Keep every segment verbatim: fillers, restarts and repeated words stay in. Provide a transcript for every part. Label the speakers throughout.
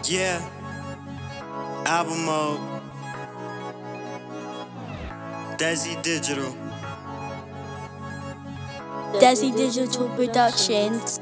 Speaker 1: Yeah, album mode, Desi Digital.
Speaker 2: Desi Digital Productions.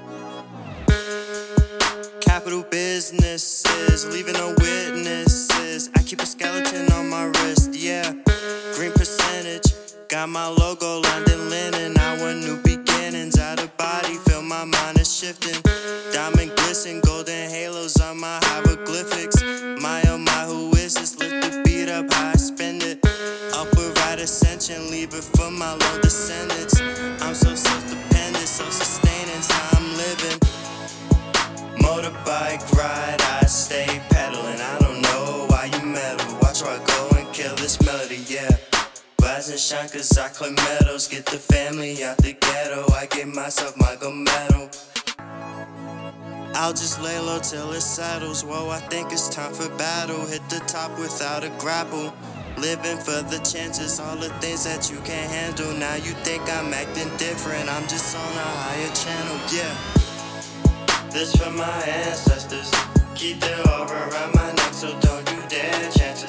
Speaker 1: Capital businesses, leaving no witnesses. I keep a skeleton on my wrist, yeah. Green percentage, got my logo lined in linen. I want new beginnings, out of body, feel my mind is shifting. Diamond glisten, golden halos on my hieroglyphics. My oh my, who is this? Lift the beat up, how I spend it. Upward right ascension, leave it for my low descendants. I'm so self-dependent, so sustaining, it's how I'm living. Motorbike ride, I stay pedaling. I don't know why you meddle. Watch where I go and kill this melody, yeah. Rise and shine cause I collect medals. Get the family out the ghetto. I give myself my gold medal. I'll just lay low till it settles. Whoa, I think it's time for battle. Hit the top without a grapple. Living for the chances, all the things that you can't handle. Now you think I'm acting different. I'm just on a higher channel, yeah. This for my ancestors. Keep the aura around my neck, so don't you dare chance